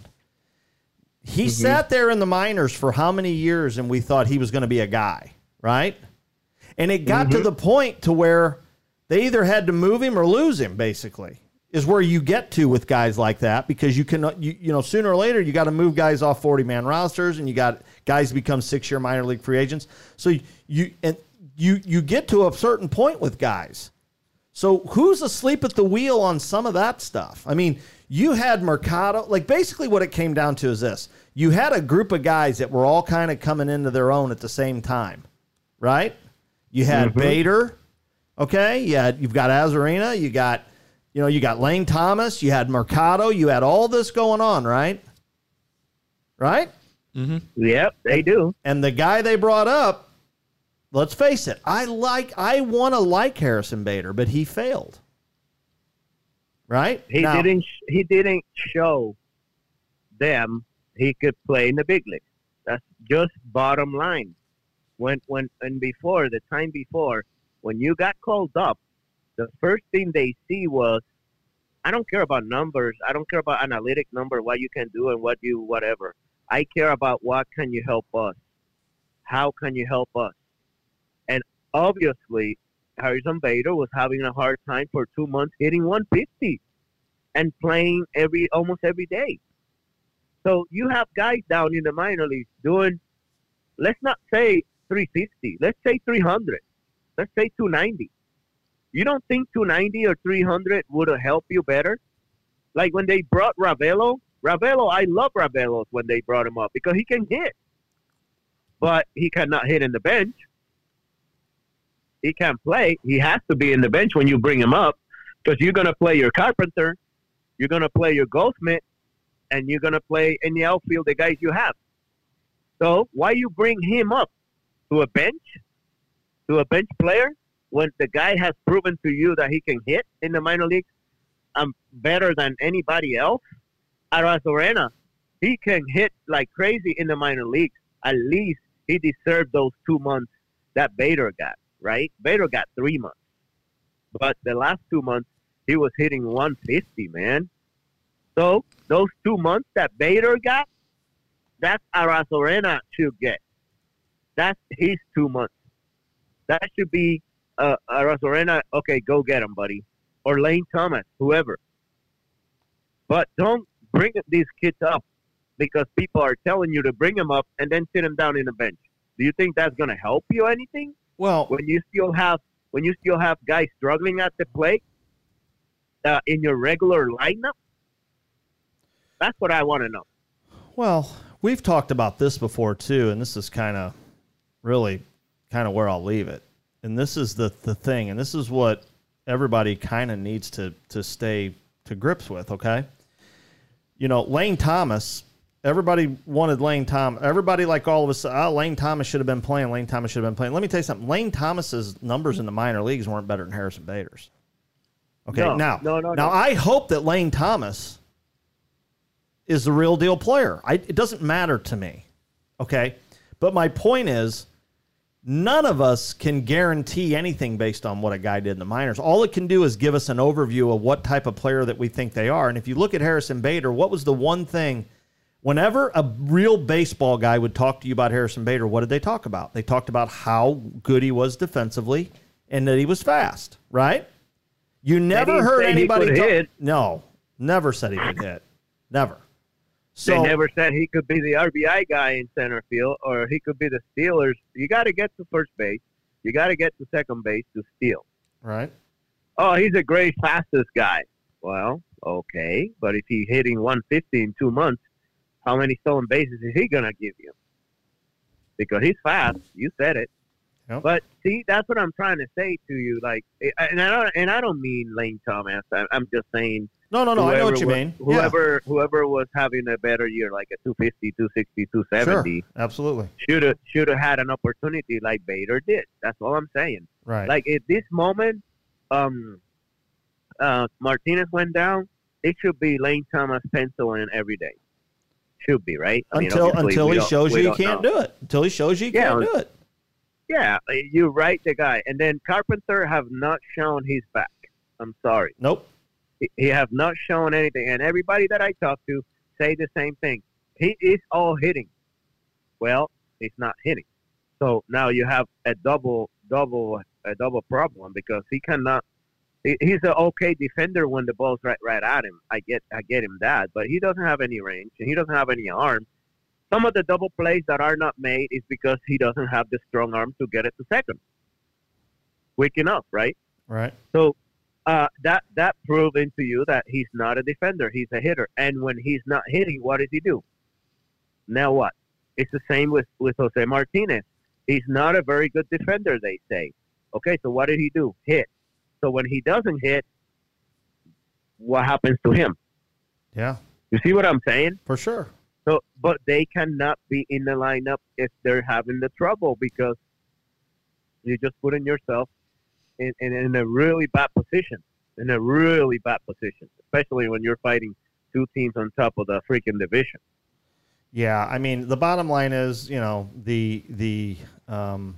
He sat there in the minors for how many years, and we thought he was going to be a guy, right? And it got to the point to where they either had to move him or lose him, basically, is where you get to with guys like that, because you can, you, you know, sooner or later, you got to move guys off forty-man rosters, and you got guys become six-year minor league free agents. So you and you you get to a certain point with guys. So who's asleep at the wheel on some of that stuff? I mean, you had Mercado. Like, basically what it came down to is this. You had a group of guys that were all kind of coming into their own at the same time, right? You had Mm-hmm. Bader, okay? You had, you've got Azarina. You got, you know, you got Lane Thomas. You had Mercado. You had all this going on, right? Right? Yep, they do. And the guy they brought up, let's face it, I like, I want to like Harrison Bader, but he failed. Right? He Now- didn't he didn't show them he could play in the big league. That's just bottom line. When when and before the time before, when you got called up, the first thing they see was, I don't care about numbers. I don't care about analytic number, what you can do and what you whatever. I care about what can you help us. How can you help us? And obviously, Harrison Bader was having a hard time for two months hitting one fifty and playing every almost every day. So you have guys down in the minor leagues doing, let's not say three fifty, let's say three hundred, let's say two ninety. You don't think two ninety or three hundred would have helped you better? Like when they brought Ravelo, Ravelo, I love Ravelo when they brought him up because he can hit, but he cannot hit in the bench. He can't play. He has to be in the bench when you bring him up because you're going to play your Carpenter, you're going to play your Goldschmidt, and you're going to play in the outfield the guys you have. So why you bring him up to a bench, to a bench player, when the guy has proven to you that he can hit in the minor leagues um, better than anybody else? Arozarena, he can hit like crazy in the minor leagues. At least he deserved those two months that Bader got, right? Bader got three months. But the last two months, he was hitting one fifty, man. So those two months that Bader got, that's Arozarena should get. That's his two months. That should be uh, Arozarena, okay, go get him, buddy. Or Lane Thomas, whoever. But don't bring these kids up because people are telling you to bring them up and then sit them down in the bench. Do you think that's going to help you anything? Well, when you still have when you still have guys struggling at the plate uh, in your regular lineup, that's what I want to know. Well, we've talked about this before too, and this is kind of really kind of where I'll leave it. And this is the the thing, and this is what everybody kind of needs to to stay to grips with. Okay, you know, Lane Thomas. Everybody wanted Lane Thomas. Everybody, like all of us, oh, Lane Thomas should have been playing. Lane Thomas should have been playing. Let me tell you something. Lane Thomas's numbers in the minor leagues weren't better than Harrison Bader's. Okay, no, now, no, no, now no. I hope that Lane Thomas is the real deal player. I, it doesn't matter to me. Okay, but my point is, none of us can guarantee anything based on what a guy did in the minors. All it can do is give us an overview of what type of player that we think they are. And if you look at Harrison Bader, what was the one thing? Whenever a real baseball guy would talk to you about Harrison Bader, what did they talk about? They talked about how good he was defensively and that he was fast, right? You never heard anybody talk. Hit. No, never said he could hit. Never. So, they never said he could be the R B I guy in center field or he could be the Steelers. You got to get to first base. You got to get to second base to steal. Right. Oh, he's a great fastest guy. Well, okay. But if he's hitting one fifty in two months, how many stolen bases is he going to give you? Because he's fast. You said it. Yep. But, see, that's what I'm trying to say to you. Like, and I don't, and I don't mean Lane Thomas. I'm just saying. No, no, no. I know what you was, mean. Whoever yeah. whoever was having a better year, like a two fifty, two sixty, two seventy. Sure. Absolutely. Should have should have had an opportunity like Bader did. That's all I'm saying. Right. Like, at this moment, um, uh, Martinez went down, it should be Lane Thomas pencil in every day. Should be, right? I until mean, until he shows you he can't know. do it. Until he shows you he yeah, can't do it. Yeah, you right, the guy. And then Carpenter have not shown his back. I'm sorry. Nope. He, he have not shown anything. And everybody that I talk to say the same thing. He is all hitting. Well, he's not hitting. So now you have a double, double, a double problem because he cannot. He, he's an okay defender when the ball's right, right at him. I get, I get him that, but he doesn't have any range and he doesn't have any arm. Some of the double plays that are not made is because he doesn't have the strong arm to get it to second. Quick enough, right? Right. So uh, that that proven to you that he's not a defender. He's a hitter. And when he's not hitting, what does he do? Now what? It's the same with, with Jose Martinez. He's not a very good defender, they say. Okay, so what did he do? Hit. So when he doesn't hit, what happens to him? Yeah. You see what I'm saying? For sure. So, but they cannot be in the lineup if they're having the trouble because you're just putting yourself in, in, in a really bad position, in a really bad position, especially when you're fighting two teams on top of the freaking division. Yeah, I mean, the bottom line is, you know, the the um,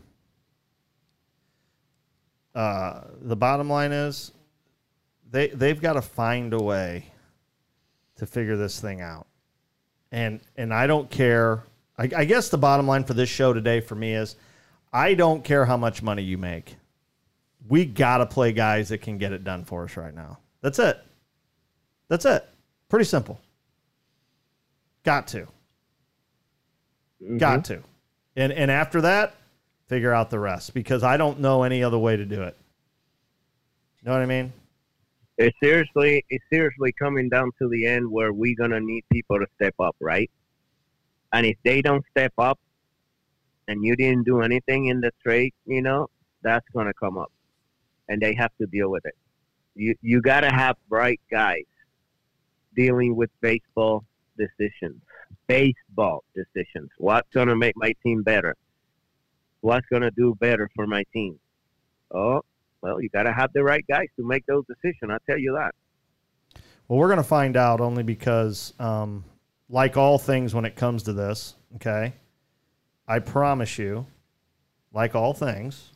uh, the bottom line is they they've got to find a way to figure this thing out. And and I don't care. I, I guess the bottom line for this show today for me is I don't care how much money you make. We got to play guys that can get it done for us right now. That's it. That's it. Pretty simple. Got to. Mm-hmm. Got to. And and after that, figure out the rest because I don't know any other way to do it. You know what I mean? It's seriously, it's seriously coming down to the end where we're going to need people to step up, right? And if they don't step up and you didn't do anything in the trade, you know, that's going to come up. And they have to deal with it. You you got to have bright guys dealing with baseball decisions. Baseball decisions. What's going to make my team better? What's going to do better for my team? Oh, well, you got to have the right guys to make those decisions. I'll tell you that. Well, we're going to find out only because, um, like all things when it comes to this, okay, I promise you, like all things,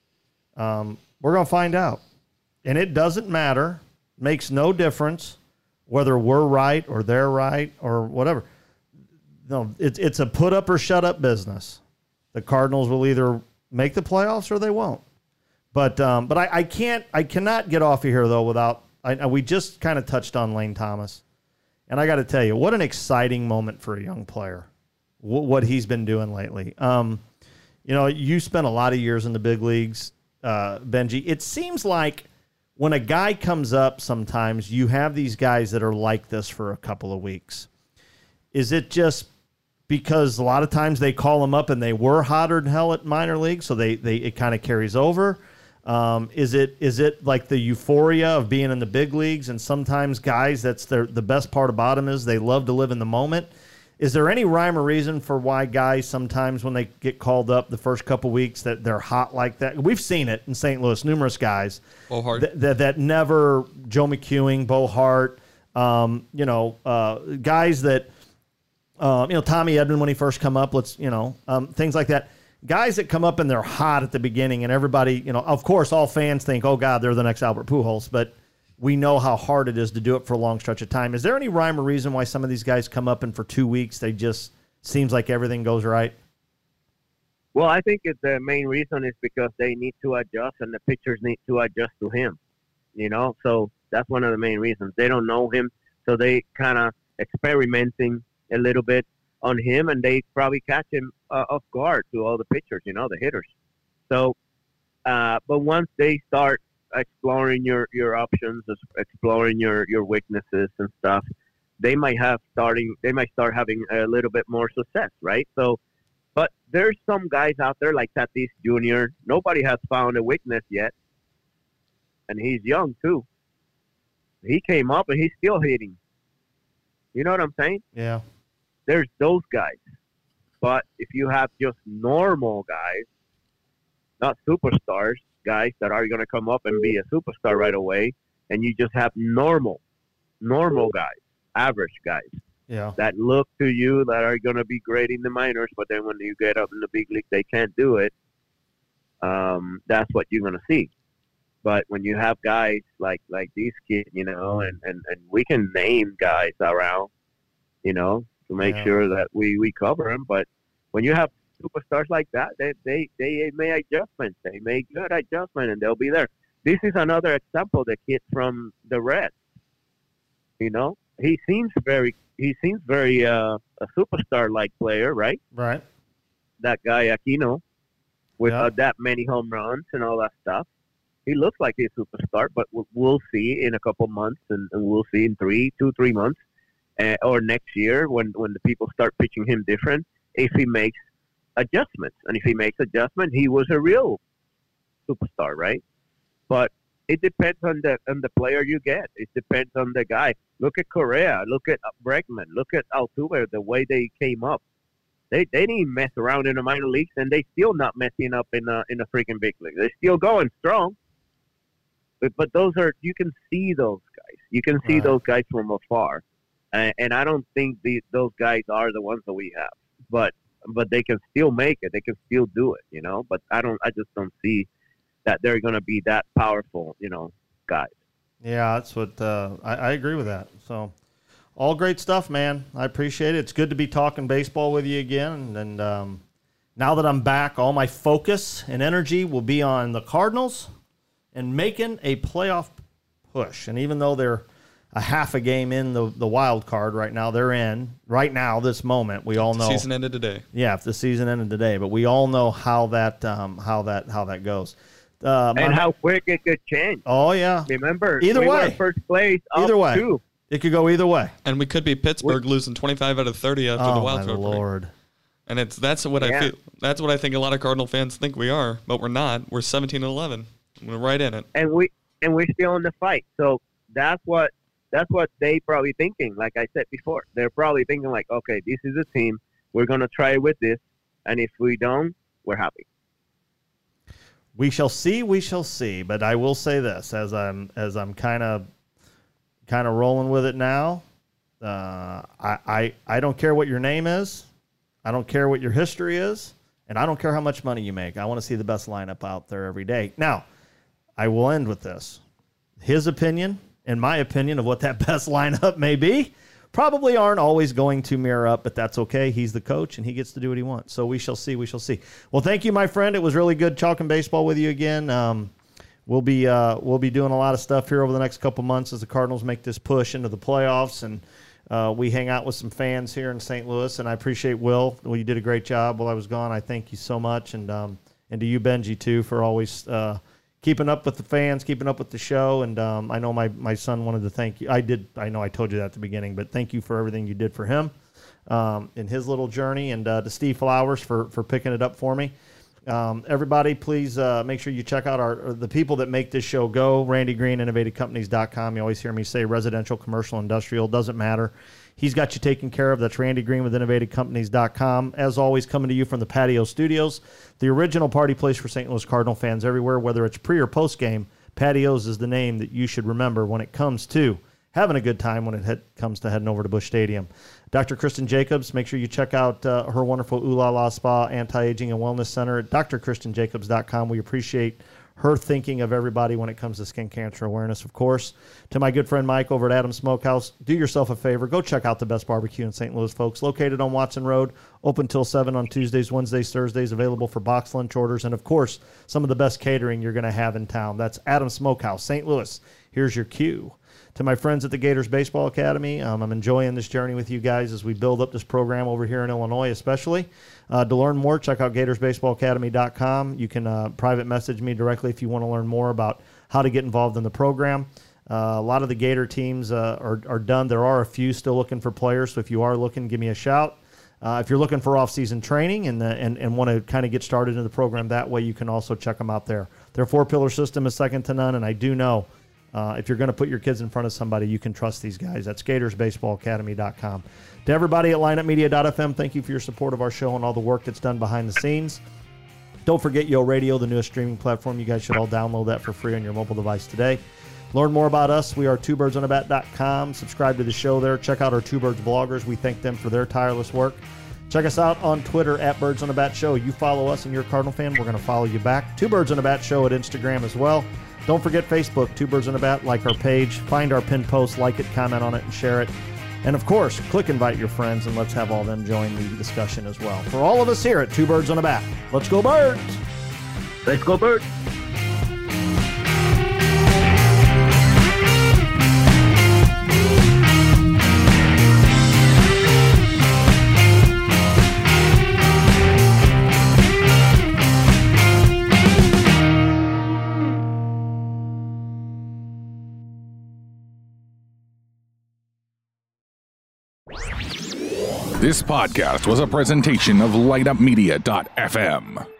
um, we're going to find out. And it doesn't matter, makes no difference whether we're right or they're right or whatever. No, it's it's a put up or shut up business. The Cardinals will either make the playoffs or they won't. But um, but I, I can't I cannot get off of here though without I, we just kind of touched on Lane Thomas, and I got to tell you what an exciting moment for a young player. W- what he's been doing lately. Um, you know, you spent a lot of years in the big leagues, uh, Benji. It seems like when a guy comes up, sometimes you have these guys that are like this for a couple of weeks. Is it just because a lot of times they call them up and they were hotter than hell at minor league, so they, they it kind of carries over? Um, is it is it like the euphoria of being in the big leagues, and sometimes guys, that's their, the best part about them is they love to live in the moment? Is there any rhyme or reason for why guys sometimes when they get called up the first couple weeks that they're hot like that? We've seen it in Saint Louis, numerous guys. Bo Hart. That, that, that never, Joe McEwing, Bo Hart, um, you know, uh, guys that, Uh, you know, Tommy Edman when he first come up, let's, you know, um, things like that. Guys that come up and they're hot at the beginning, and everybody, you know, of course, all fans think, oh, God, they're the next Albert Pujols, but we know how hard it is to do it for a long stretch of time. Is there any rhyme or reason why some of these guys come up and for two weeks they just seems like everything goes right? Well, I think it, the main reason is because they need to adjust, and the pitchers need to adjust to him, you know? So that's one of the main reasons. They don't know him, so they kind of experimenting a little bit on him, and they probably catch him uh, off guard to all the pitchers, you know, the hitters. So, uh, but once they start exploring your, your options, exploring your, your weaknesses and stuff, they might have starting, they might start having a little bit more success, right? So, but there's some guys out there like Tatis Junior Nobody has found a weakness yet, and he's young too. He came up and he's still hitting. You know what I'm saying? Yeah. There's those guys. But if you have just normal guys, not superstars, guys that are going to come up and be a superstar right away, and you just have normal, normal guys, average guys, yeah, that look to you that are going to be great in the minors, but then when you get up in the big league, they can't do it. Um, that's what you're going to see. But when you have guys like, like these kids, you know, and, and, and we can name guys around, you know, to make yeah. sure that we, we cover them. But when you have superstars like that, they, they, they make adjustments. They make good adjustments, and they'll be there. This is another example, the kid from the Reds. You know, he seems very, he seems very uh, a superstar-like player, right? Right. That guy, Aquino, with yeah. uh, that many home runs and all that stuff. He looks like a superstar, but we'll, we'll see in a couple months, and, and we'll see in three, two, three months, uh, or next year when, when the people start pitching him different, if he makes adjustments. And if he makes adjustments, he was a real superstar, right? But it depends on the on the player you get. It depends on the guy. Look at Correa. Look at Bregman. Look at Altuve, the way they came up. They they didn't mess around in the minor leagues, and they still not messing up in a, in a freaking big league. They're still going strong. But, but those are, you can see those guys. You can see right. those guys from afar. And, and I don't think the, those guys are the ones that we have. But but they can still make it. They can still do it, you know. But I don't. I just don't see that they're going to be that powerful, you know, guys. Yeah, that's what uh, I, I agree with that. So, all great stuff, man. I appreciate it. It's good to be talking baseball with you again. And, and um, now that I'm back, all my focus and energy will be on the Cardinals and making a playoff push. And even though they're a half a game in the, the wild card right now, they're in right now, this moment. We all know the season ended today. Yeah, if the season ended today, but we all know how that um, how that how that goes. Uh, and how quick it could change. Oh yeah. Remember, either we way, were first place. Either way, two. It could go either way. And we could be Pittsburgh We're, losing twenty-five out of thirty after oh, the wild card. Oh my Lord. And it's that's what yeah. I feel. That's what I think a lot of Cardinal fans think we are, but we're not. We're seventeen and eleven. We're right in it. And we and we're still in the fight. So that's what that's what they probably thinking. Like I said before, they're probably thinking like, okay, this is a team. We're gonna try with this, and if we don't, we're happy. We shall see. We shall see. But I will say this, as I'm as I'm kind of kind of rolling with it now. Uh, I, I I don't care what your name is. I don't care what your history is. And I don't care how much money you make. I want to see the best lineup out there every day. Now, I will end with this. His opinion and my opinion of what that best lineup may be probably aren't always going to mirror up, but that's okay. He's the coach, and he gets to do what he wants. So we shall see. We shall see. Well, thank you, my friend. It was really good talking baseball with you again. Um, we'll be uh, we'll be doing a lot of stuff here over the next couple months as the Cardinals make this push into the playoffs, and uh, we hang out with some fans here in Saint Louis. And I appreciate Will. Well, you did a great job while I was gone. I thank you so much, and um, and to you, Benji, too, for always uh, keeping up with the fans, keeping up with the show. And um, I know my, my son wanted to thank you. I did. I know I told you that at the beginning, but thank you for everything you did for him um, in his little journey. And uh, to Steve Flowers for, for picking it up for me. Um, everybody, please uh, make sure you check out our the people that make this show go. Randy Green, innovative companies dot com. You always hear me say residential, commercial, industrial. Doesn't matter. He's got you taken care of. That's Randy Green with innovative companies dot com. As always, coming to you from the Patio Studios, the original party place for Saint Louis Cardinal fans everywhere, whether it's pre or post game. Patios is the name that you should remember when it comes to having a good time when it hit, comes to heading over to Busch Stadium. Doctor Kristen Jacobs, make sure you check out uh, her wonderful Ooh La La Spa, Anti-Aging and Wellness Center at D R Kristen Jacobs dot com. We appreciate her thinking of everybody when it comes to skin cancer awareness, of course. To my good friend Mike over at Adams Smokehouse, do yourself a favor. Go check out the best barbecue in Saint Louis, folks. Located on Watson Road, open till seven on Tuesdays, Wednesdays, Thursdays, available for box lunch orders. And, of course, some of the best catering you're going to have in town. That's Adams Smokehouse, Saint Louis. Here's your cue. To my friends at the Gators Baseball Academy, um, I'm enjoying this journey with you guys as we build up this program over here in Illinois especially. Uh, to learn more, check out Gators Baseball Academy dot com. You can uh, private message me directly if you want to learn more about how to get involved in the program. Uh, a lot of the Gator teams uh, are, are done. There are a few still looking for players, so if you are looking, give me a shout. Uh, if you're looking for off-season training and, uh, and, and want to kind of get started in the program that way, you can also check them out there. Their four-pillar system is second to none, and I do know Uh, if you're going to put your kids in front of somebody, you can trust these guys. That's Gators Baseball Academy dot com. To everybody at lineup media dot f m, thank you for your support of our show and all the work that's done behind the scenes. Don't forget Yo Radio, the newest streaming platform. You guys should all download that for free on your mobile device today. Learn more about us. We are two birds on a bat dot com. Subscribe to the show there. Check out our Two Birds bloggers. We thank them for their tireless work. Check us out on Twitter at Birds on a Bat Show. You follow us and you're a Cardinal fan, we're going to follow you back. Two Birds on a Bat Show at Instagram as well. Don't forget Facebook, Two Birds on a Bat. Like our page. Find our pinned post, like it, comment on it, and share it. And, of course, click invite your friends, and let's have all them join the discussion as well. For all of us here at Two Birds on a Bat, let's go Birds! Let's go Birds! This podcast was a presentation of light up media dot f m.